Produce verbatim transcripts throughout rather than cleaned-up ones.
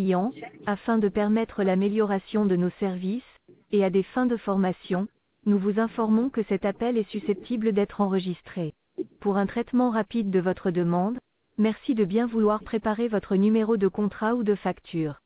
client, afin de permettre l'amélioration de nos services, et à des fins de formation, nous vous informons que cet appel est susceptible d'être enregistré. Pour un traitement rapide de votre demande, merci de bien vouloir préparer votre numéro de contrat ou de facture.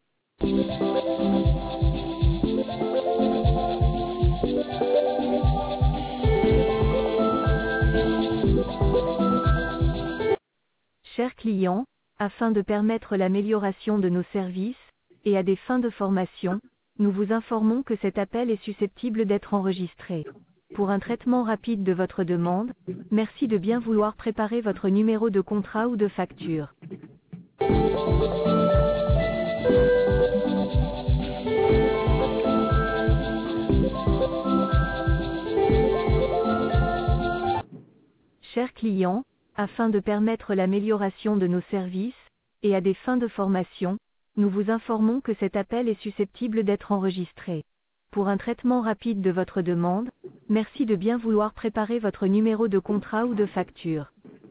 Chers clients, afin de permettre l'amélioration de nos services, et à des fins de formation, nous vous informons que cet appel est susceptible d'être enregistré. Pour un traitement rapide de votre demande, merci de bien vouloir préparer votre numéro de contrat ou de facture. Chers clients, afin de permettre l'amélioration de nos services, et à des fins de formation, nous vous informons que cet appel est susceptible d'être enregistré. Pour un traitement rapide de votre demande, merci de bien vouloir préparer votre numéro de contrat ou de facture.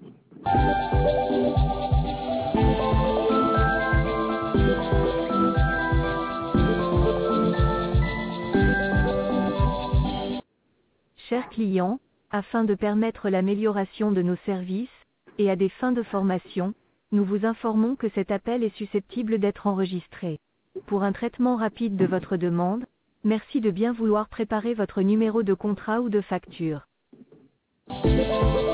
Chers clients, afin de permettre l'amélioration de nos services, et à des fins de formation, nous vous informons que cet appel est susceptible d'être enregistré. Pour un traitement rapide de votre demande, merci de bien vouloir préparer votre numéro de contrat ou de facture.